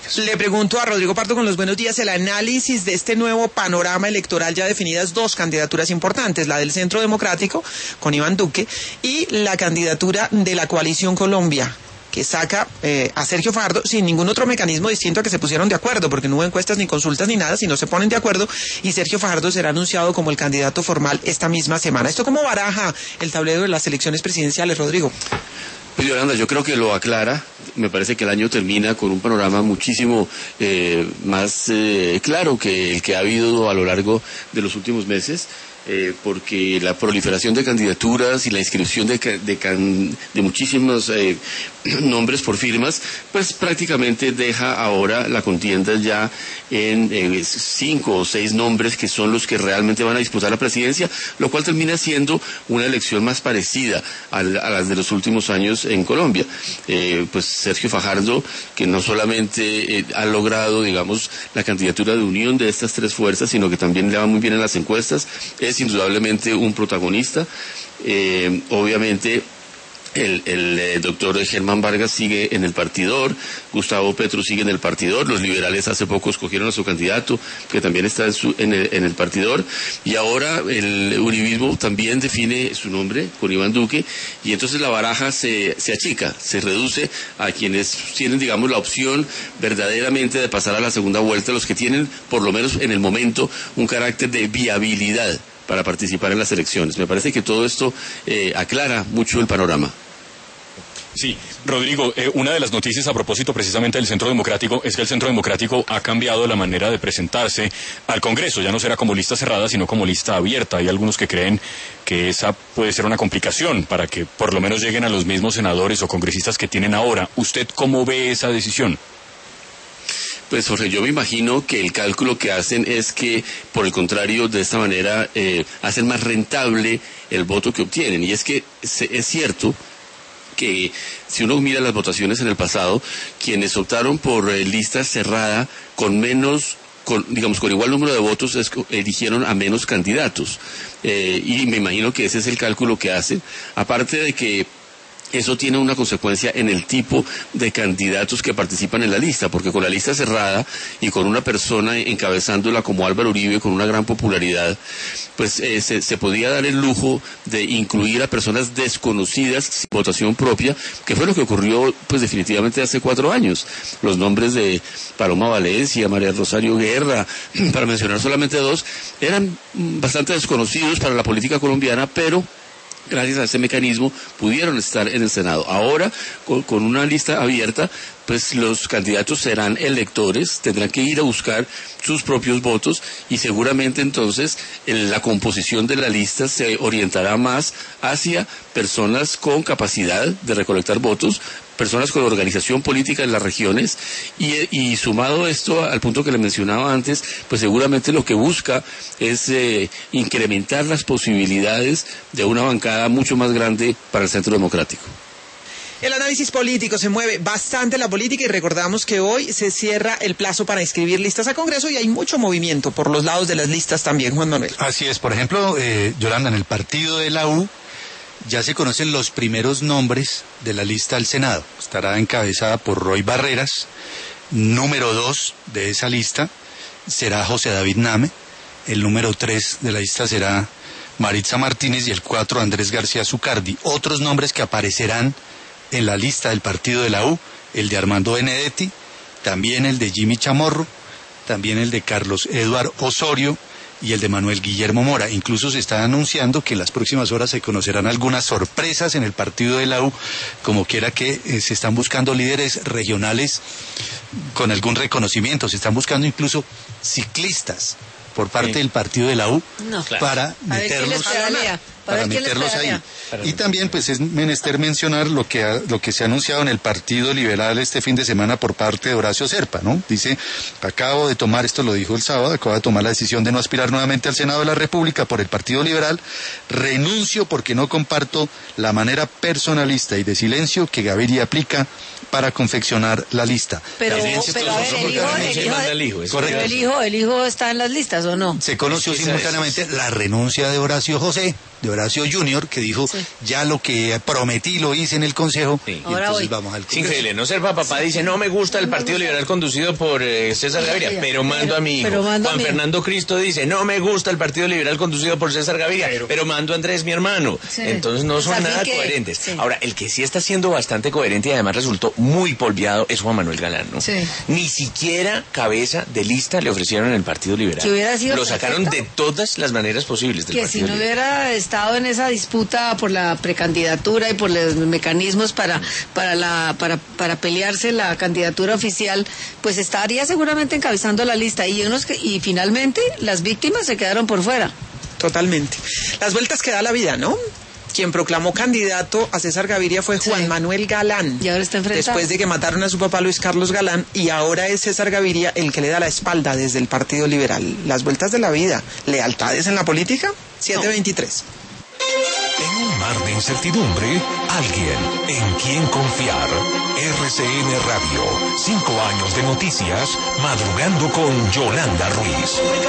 políticas. Le pregunto a Rodrigo Pardo con los buenos días el análisis de este nuevo panorama electoral, ya definidas dos candidaturas importantes, la del Centro Democrático con Iván Duque y la candidatura de la Coalición Colombia, que saca a Sergio Fajardo sin ningún otro mecanismo distinto a que se pusieron de acuerdo, porque no hubo encuestas ni consultas ni nada, sino se ponen de acuerdo y Sergio Fajardo será anunciado como el candidato formal esta misma semana. ¿Esto cómo baraja el tablero de las elecciones presidenciales, Rodrigo? Pues Yolanda, yo creo que lo aclara. Me parece que el año termina con un panorama muchísimo más claro que el que ha habido a lo largo de los últimos meses. Porque la proliferación de candidaturas y la inscripción de muchísimos nombres por firmas, pues prácticamente deja ahora la contienda ya en 5 o 6 nombres que son los que realmente van a disputar la presidencia, lo cual termina siendo una elección más parecida a las de los últimos años en Colombia. Pues Sergio Fajardo, que no solamente ha logrado, digamos, la candidatura de unión de estas tres fuerzas, sino que también le va muy bien en las encuestas, es indudablemente un protagonista. Obviamente el doctor Germán Vargas sigue en el partidor, Gustavo Petro sigue en el partidor, los liberales hace poco escogieron a su candidato, que también está en el partidor, y ahora el uribismo también define su nombre con Iván Duque, y entonces la baraja se achica, se reduce a quienes tienen, digamos, la opción verdaderamente de pasar a la segunda vuelta, los que tienen, por lo menos en el momento, un carácter de viabilidad para participar en las elecciones. Me parece que todo esto aclara mucho el panorama. Sí, Rodrigo, una de las noticias a propósito precisamente del Centro Democrático es que el Centro Democrático ha cambiado la manera de presentarse al Congreso. Ya no será como lista cerrada, sino como lista abierta. Hay algunos que creen que esa puede ser una complicación para que por lo menos lleguen a los mismos senadores o congresistas que tienen ahora. ¿Usted cómo ve esa decisión? Pues Jorge, yo me imagino que el cálculo que hacen es que, por el contrario, de esta manera hacen más rentable el voto que obtienen. Y es que es cierto que si uno mira las votaciones en el pasado, quienes optaron por lista cerrada con igual número de votos eligieron a menos candidatos. Y me imagino que ese es el cálculo que hacen. Aparte de que eso tiene una consecuencia en el tipo de candidatos que participan en la lista, porque con la lista cerrada y con una persona encabezándola como Álvaro Uribe con una gran popularidad, pues se podía dar el lujo de incluir a personas desconocidas sin votación propia, que fue lo que ocurrió pues definitivamente hace 4 años. Los nombres de Paloma Valencia, María Rosario Guerra, para mencionar solamente 2, eran bastante desconocidos para la política colombiana, pero gracias a ese mecanismo pudieron estar en el Senado. Ahora, con una lista abierta, pues los candidatos serán electores, tendrán que ir a buscar sus propios votos y seguramente entonces la composición de la lista se orientará más hacia personas con capacidad de recolectar votos, personas con organización política en las regiones y sumado esto al punto que le mencionaba antes, pues seguramente lo que busca es incrementar las posibilidades de una bancada mucho más grande para el Centro Democrático. El análisis político, se mueve bastante la política y recordamos que hoy se cierra el plazo para inscribir listas a Congreso y hay mucho movimiento por los lados de las listas también, Juan Manuel. Así es, por ejemplo, Yolanda, en el partido de la U ya se conocen los primeros nombres de la lista al Senado. Estará encabezada por Roy Barreras. Número 2 de esa lista será José David Name. El número 3 de la lista será Maritza Martínez y el 4 Andrés García Zucardi. Otros nombres que aparecerán en la lista del partido de la U, el de Armando Benedetti, también el de Jimmy Chamorro, también el de Carlos Eduard Osorio y el de Manuel Guillermo Mora. Incluso se está anunciando que en las próximas horas se conocerán algunas sorpresas en el partido de la U, como quiera que se están buscando líderes regionales con algún reconocimiento, se están buscando incluso ciclistas por parte del partido de la U para meterlos ahí. Y también pues es menester mencionar lo que se ha anunciado en el Partido Liberal este fin de semana por parte de Horacio Serpa, ¿no? Dice, acabo de tomar, esto lo dijo el sábado, acabo de tomar la decisión de no aspirar nuevamente al Senado de la República por el Partido Liberal, renuncio porque no comparto la manera personalista y de silencio que Gaviria aplica para confeccionar la lista. Pero a ver, el hijo está en las listas, ¿o no? Se conoció simultáneamente la renuncia de Horacio José de Horacio Junior, que dijo, ya lo que prometí lo hice en el Consejo, y entonces vamos al Congreso. Es increíble, ¿no? Ser papá dice, no me gusta el Partido Liberal conducido por César Gaviria, pero mando a mi hijo. Juan Fernando Cristo dice, no me gusta el Partido Liberal conducido por César Gaviria, pero mando a Andrés, mi hermano. Entonces no son nada coherentes. Ahora, el que sí está siendo bastante coherente y además resultó muy polviado es Juan Manuel Galán, ¿no? Ni siquiera cabeza de lista le ofrecieron en el Partido Liberal. Lo sacaron de todas las maneras posibles del Partido Liberal. Que si no hubiera estado en esa disputa por la precandidatura y por los mecanismos para pelearse la candidatura oficial, pues estaría seguramente encabezando la lista y finalmente las víctimas se quedaron por fuera. Totalmente. Las vueltas que da la vida, ¿no? Quien proclamó candidato a César Gaviria fue Juan Manuel Galán. Y ahora está enfrentado. Después de que mataron a su papá Luis Carlos Galán, y ahora es César Gaviria el que le da la espalda desde el Partido Liberal. Las vueltas de la vida. ¿Lealtades en la política? 723. En un mar de incertidumbre, alguien en quien confiar. RCN Radio, 5 años de noticias, madrugando con Yolanda Ruiz.